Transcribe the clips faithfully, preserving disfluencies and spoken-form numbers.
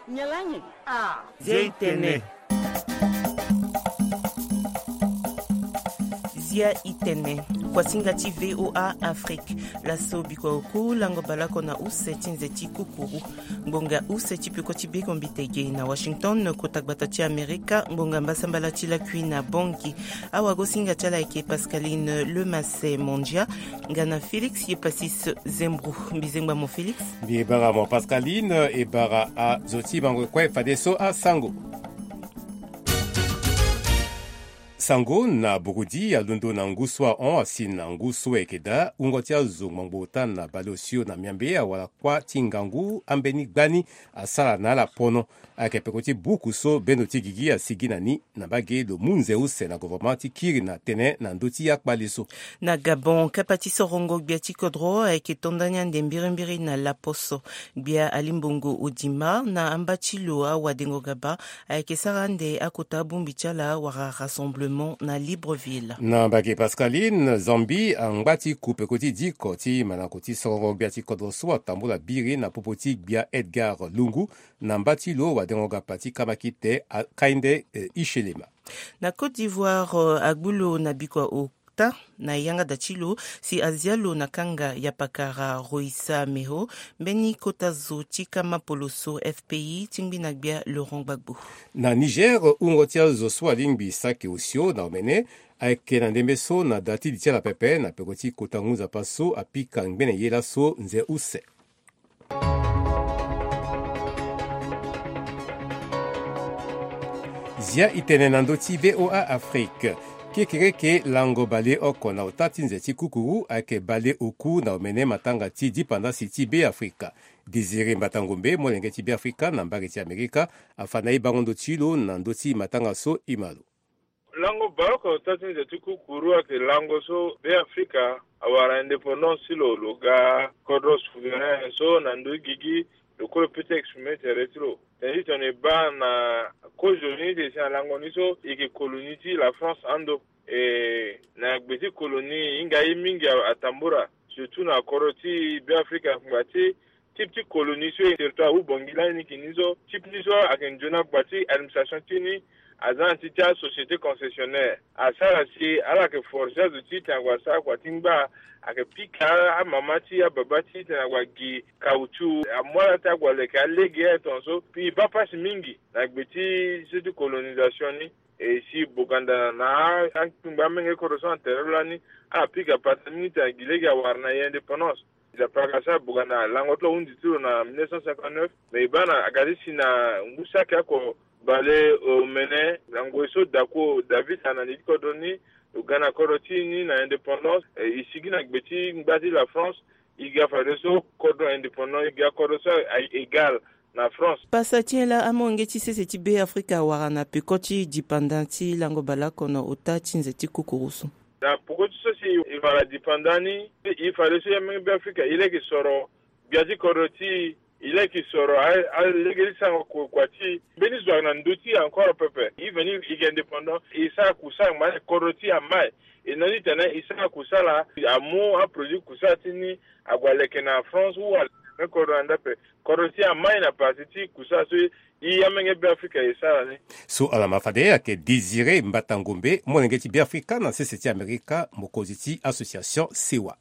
Nyalanyi. Ah. Zeitene. Zia itene. Kwa singati V O A Afrique. La sobi kwa uku lango balako na useti nzeti kukuru. Mbonga useti piko tibiko mbitege na Washington kotakbatati Amerika. Mbonga mbasambala tila kui na bonki. Awago singa chala eke Pascaline Le Massé Mondia. Ngana Félix ye pasis Zembru. Mbizengba mo Félix. Mbibara mo Pascaline e bara a zoti bango kwe fadeso a Sango. Sango na Burudi ya lundo na nguswa on asin na nguswa ekeda ungotia zungmangbotan na balosio na miambea wala kwa tingangu ambeni gbani asala na la pono ake pekoti bukuso benoti gigi ya siginani na bage do munze use na governmenti kiri na tene na ndoti ya kbaliso. Na Gabon, kapati sorongo gbiati kodro ake tondanya ndembirimbiri na laposo gbia alimbongo udima na ambachilo a wadengo gaba ake sarande akota bumbichala wara rassemblement na Libreville. Na bage Pascaline, Zambi angbati coupe koti di koti manakoti sorongo gbiati kodro swa tambula biri na popoti gbia Edgar Lungu na mbati lo wadengoga pati kamakite kainde e, Ishelema. Na Côte d'Ivoire, agbulo na bikwa okta na yanga dachilo si azialo na kanga ya pakara Roissa Meho beni kota zo tika mapoloso F P I tingbi na gbia Laurent Gbagbo. Na Niger, ungotia zo swa lingbi sake usio na omene aike na ndembeso na dati ditia la pepe na pekoti kota nguza paso apika ngbene yela so nze use. Zia itene nandoti V O A Afrique. Kekireke lango bale oko na otati nzeti kukuru ake bale oku na omene matanga ti di panda siti B Afrika. Désiré Mbatangombe molenge ti B Afrika na mbari ti Amerika afana ibangondo chilo na ndoti matanga so imalo. Lango bako otati nzeti kukuru ake lango so B Afrika awara indépendance lo loga kodro souverain so na ndo gigi le colo peut exprimer tes retro. C'est-à-dire qu'on est bas na colonie de Saint-Lango niso et que colonie la France ando et na gbeti colonie inga imingi atambura surtout na koroti B Africa ngati type de colonie sur territoire où bongila ni kinizo type niso akenjona gbati administration tini azan titia société concessionnaire asa si ala ke forcer de titre ngwasa kwa timba ake pika amamati ya babati tena kwa gi kauchu amwala ta kwa leka lege tonso pi papa mingi na gbeti cette colonisation ni e si buganda na antumba menge korosan terolani a pika patani ta gilege warna ya indépendance la prakasa buganda langotlo undi tiro na mille neuf cent cinquante-neuf mais bana agadisi na ngusaka ko bale o mene langweso dako David anani kodoni Ghana korotini na indépendance isigi na gbeti ngbati la France iga fadeso kodon indépendant iga korosa égal na France. Pasatien la amongeti seseti B Afrika warana pekoti dipendanti lango balako na otati nzeti kukurusu. Na pokoti sosi il va la dipendani il fallait se yamengi B Afrika ile ki soro biati koroti il qui sera à l'église en Kwati, Bénizouan Nandouti encore un peu. Il venait, il est indépendant, il s'est accouché à Maï, Koroti à Maï. Et non, il s'est accouché là, à Mou, à produit Koussatini, à Gualekena en France ou à Korandapé. Koroti à Maï n'a pas été Koussatini. Il y a même un Africain et ça. So ala mafadea ke Désiré Mbatangombe, molengeti B Afrika na C C T America, mokoziti association Sewa.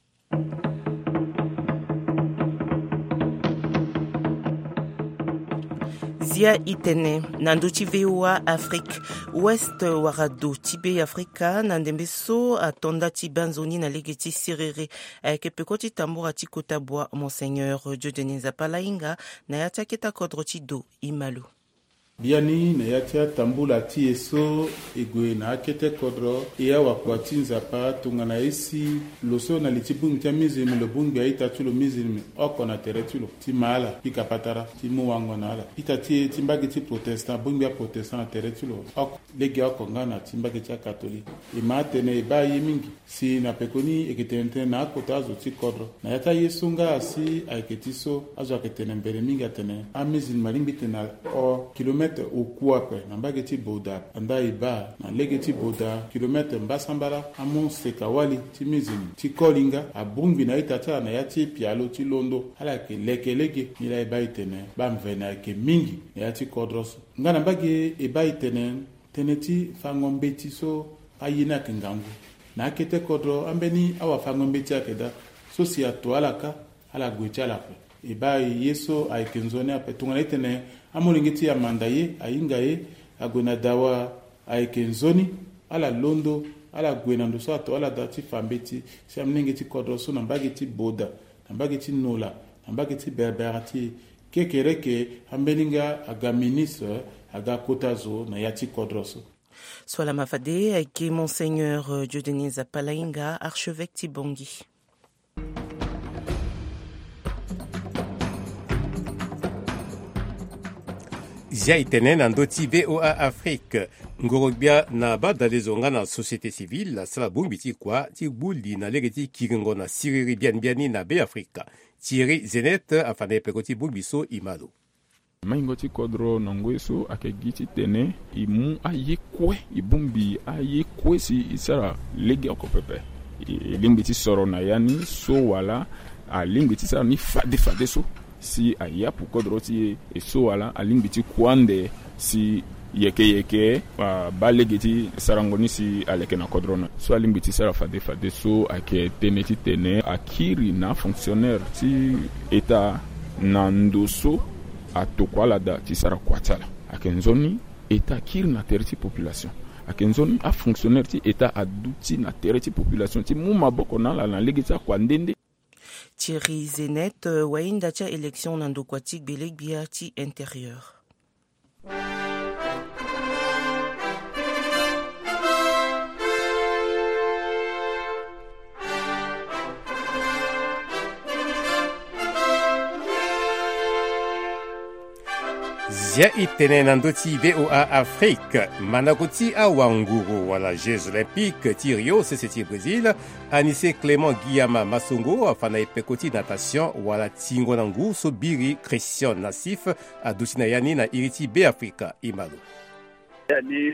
Zia itene nanduchi V O A Afrique Ouest warado tibe Afrika nandembeso atonda tibanzoni na legeti sirere ake pekoti tambura tikotabwa Monseigneur Dieudonné Zapalainga na yataketa kodroti do imalo. Biani na yatia tambula ti eso egwe na akete kodro iya wakwati nzapa tungana isi loso na litibung tia mizimi lo bungi aita tulo mizimi oko na tere tulo ti mala pika patara ti muwango na ala ita ti timbagi ti protestant bungi ya protestant na tere tulo oko legi oko ngana timbagi tia katolik ima tene iba yi mingi si na pekoni eketente na akota azo ti kodro na yata yesunga asi aiketiso azo aketene mbere mingi atene a mizimi malimbi tena o kilometre kilomètre okuape na mbage ti boda anda iba na lege ti boda kilomètre mbasambala amon sekawali ti mizini ti kolinga abungbi na ita ti na ya ti pialo ti londo ala ke leke lege ni la iba itene ba mvena ke mingi na ya ti kodroso nga na mbage iba itene tene ti fangombe ti so ayina ke ngangu na kete kodro ambeni awa fangombe ti akeda so si ato alaka ala gwecha lape iba yeso aikenzone ape tungana itene amolingi ti amanda ye ayinga ye agwena dawa aikenzoni ala londo ala gwena ndo so ato ala da ti fambe ti si amningi ti kodro so na mbage ti boda na mbage ti nola na mbage ti berbera ti kekereke ambeninga aga ministre aga kota zo na ya ti kodro so. Swala Mafade avec Monseigneur Dieudonné Zapalainga, archevêque Tibongi. Zia itene na ndoti V O A Afrique ngorobia na bada lezonga na société civile la sala bumbi ti kwa ti buli na lege ti kiringo na siriri bian biani na be Afrika Thierry Zenet afane peko ti bumbi so imalo maingo ti kodro nongwe so ake giti tene imu aye kwe ibumbi aye kwe si isara lege okopepe lingbi ti soro na yani so wala a lingbi ti sara ni fade fade so si aya pu kodro ti e so wala a lingbi ti kwande si yeke yeke uh, ba lege ti sarangoni si aleke na kodro na so a lingbi ti sara fade fade so ake tene ti tene akiri na fonctionnaire ti eta na ndoso atokwala da ti sara kwatala akenzoni eta kiri na tere ti population akenzoni a fonctionnaire ti eta aduti na tere ti population ti mu maboko na la na lege ti akwandende. Thierry Zenet wainda tia élection na ndokwatik beleg bia ti intérieur. Zia itene na ndoti V O A Afrique manakoti a wanguru wala Jeux Olympiques ti Rio sese ti Brésil anise Clément Guillama Masongo afana epekoti natation wala tingo na ngu so biri Christian Nassif aduti na yani na iriti be Afrika imalo yani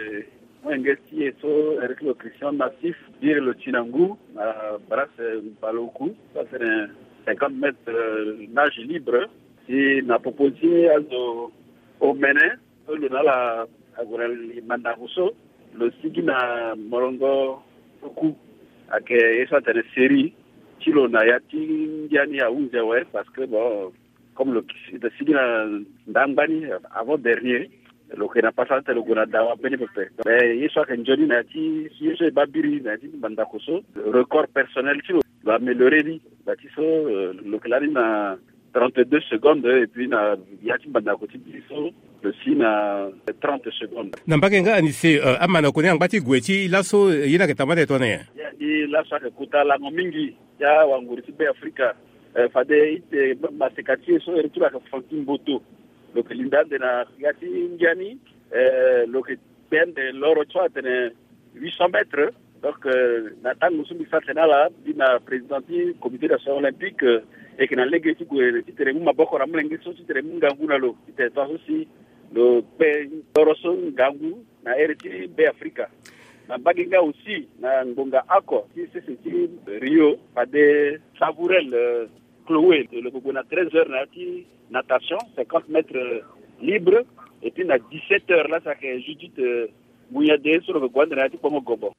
mwengesi eso avec le Christian Nassif biri le tinangu na brasse baloku ça c'est cinquante mètres nage libre si na proposé also au mene le nala agora mandaruso le sigi na morongo ku ake esa tene série kilo na yati ndiani ya unze ouais parce que bon comme le le sigi na ndambani avant dernier le que n'a pas fait le gona dawa bene pepe mais yeso ka njoni na ti yeso babiri na ti mandakoso record personnel kilo va améliorer li batiso le clari na trente-deux secondes et puis na yati bandakoti biso le si na trente secondes na mbake nga anise uh, amana kone ngati gweti laso yina ke tamade tone ya di laso ke kutala ngomingi ya wanguri ti be Afrika uh, fade ite masekati so eritula ka fontin boto lo ke lindande na yati indiani euh lo ke bende loro twa tene huit cents mètres donc euh, na tangu sumi fatena la dina présidenti comité d'action olympique euh, et que na lege ti gwe ti tere maboko ra mlenge so ti tere ngangu na lo ti tere to si lo pe toroso ngangu na eriti be Afrika na baginga aussi na ngonga ako ti c'est ti Rio pas de Savourel euh, Chloé le gogo na treize heures na ti natation cinquante mètres libre et puis na dix-sept heures là ça que Judith euh, Mouyade sur le gogo na ti pomo gobo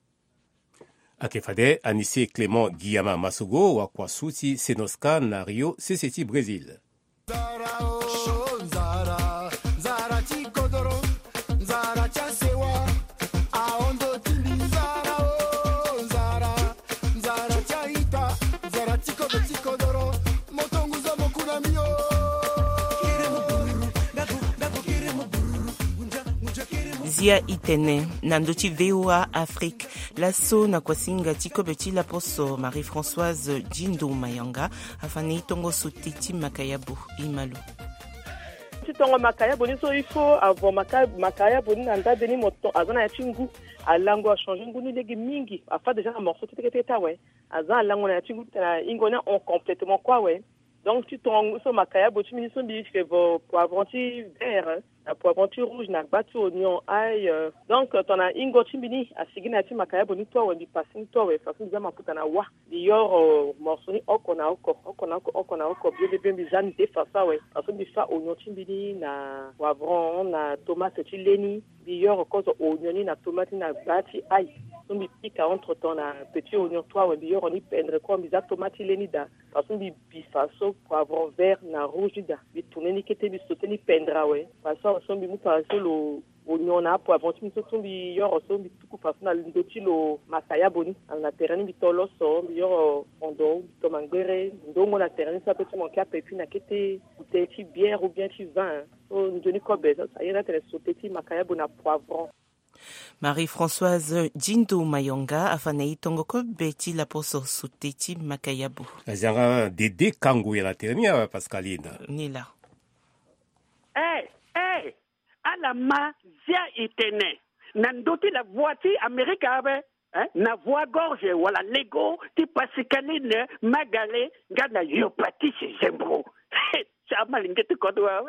akefade anise Clément Guillama Masogo wa kwa suti Senoska na Rio seseti Brésil. Zia itene na ndoti V O A Afrique laso na kwasinga tiko beti la poso Marie-Françoise Jindo Mayanga afane itongo soteti makayabu imalu titongo makayabu ni so il faut avoir makayabu makayabu ni nda deni moto azana ya chingu alango a changer nguni legi mingi afa déjà na morceau tete tete ouais azana alango na chingu na ingona on complètement quoi ouais Donc, tu tombes sur ma caille, tu me dis que poivron vert, poivron rouge, na battu oignon, ail. Donc, tu as une goutte de à signer ma caille, bonne toi, ou du passing toi, et façon de m'appuyer wa. Dior, morceau, on a encore, on a encore, on a encore, bien, bien, bien, bien, des façons, ouais. Façon de faire oignon, timbini, na poivron, na tomate, chileni, dior, cause oignon, na tomate, na batti, ail. On dit entre temps na petit oignon toi ou bien on y peindre comme des tomates leni da parce que bifaso poivron vert na rouge da bi tourner ni kete bi sauter ni peindre ouais parce que on bi mu parce le oignon na poivron tu so bi yo so bi tout façon na ndoti lo masaya boni na terrain bi tolo so bi yo ondo to mangere ndongo na terrain ça peut manquer à puis na kete peut-être bière ou bien tu vin so ndoni ko beza ça ira te sauter ti makaya bona poivron. Marie-Françoise Djindo Mayonga afanayi tongoko beti la poso suteti makayabu. Azanga Dede Kangu ya la ternia Pascaline. Nila. Eh, eh, alama zia itene. Nandoti la voiture Amérique ave, hein, na voix gorge wala Lego ti Pascaline magale gana yopati chez Zembro. Ça malingete kodwa.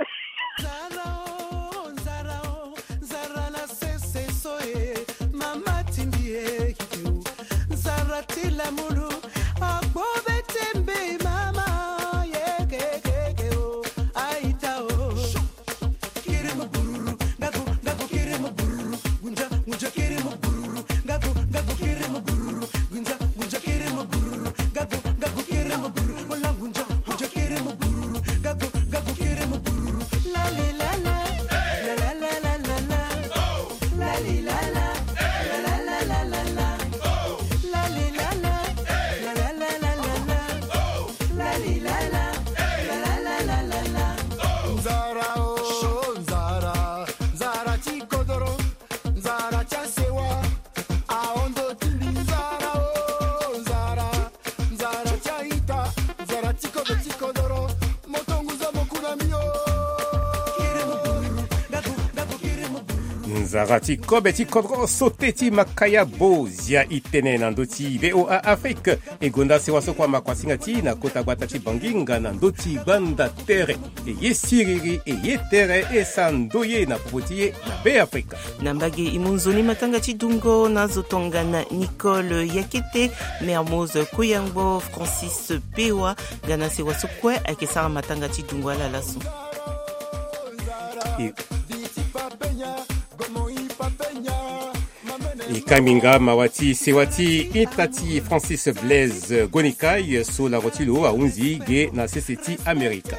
Zaratila mulu abobe tembe mama ye ke ke ke o aita o kire mo bururu gago gago kire mo bururu gunja gunja kire mo bururu gago gago kire mo bururu gunja gunja kire mo bururu gago gago kire mo bururu wala gunja gunja kire mo bururu gago gago kire mo bururu la la la la la la la la la la la la la. Zarati Kobeti Kodro Soteti Makaya Bozia Itene Nandoti V O A Afrique Egonda Sewaso kwa Makwasingati na Kota Gwatachi Banginga Nandoti Banda Tere e Yesiriri e Yetere e Sandoye na Popotiye na B Africa Nambage Imunzoni Matangati Dungo Nazotongana Nicole Yakete Mermoz Koyangbo Francis Pewa Gana Sewaso Kwe Akesara Matangati Dungo ala lasu e Kaminga Mawati Sewati Itati Francis Blaise Gonikai So la Rotilo a Unzi Ge na C C T America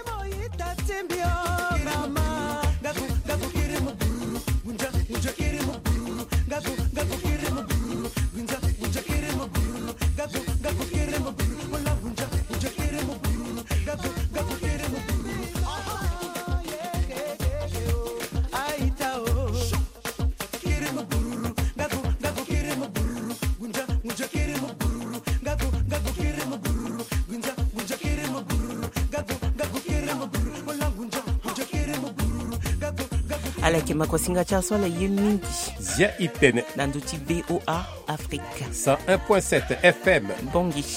Alake makosinga cha swala yemingi Zia Itene Nanduti V O A Afrique cent un point sept F M Bongi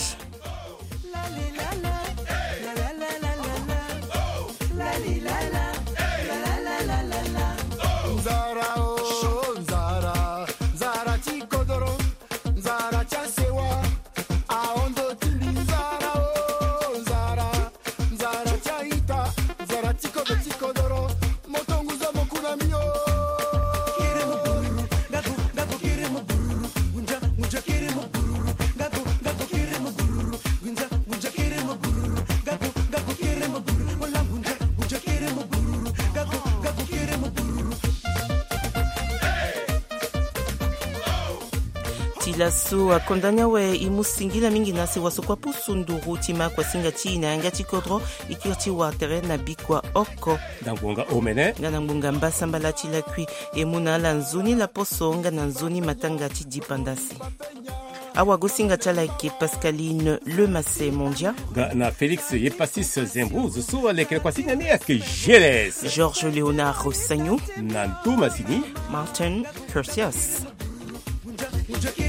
Lasso akondanya we imusingila mingi nasi wasokwa pusunduru tima kwa singa china ngati kodro ikirti wa terena bikwa oko dangunga omene ngana mbunga mbasamba la chila kwi emuna la nzuni la posonga na nzuni matanga ti dipandasi awa gosinga chala ke Pascaline Le Massé mondia na Félix Yepasis Zembro zo lekele kwa sinya ne ke Geles Georges Léonard Sagnou Nantou Massini Martin Curtius Would you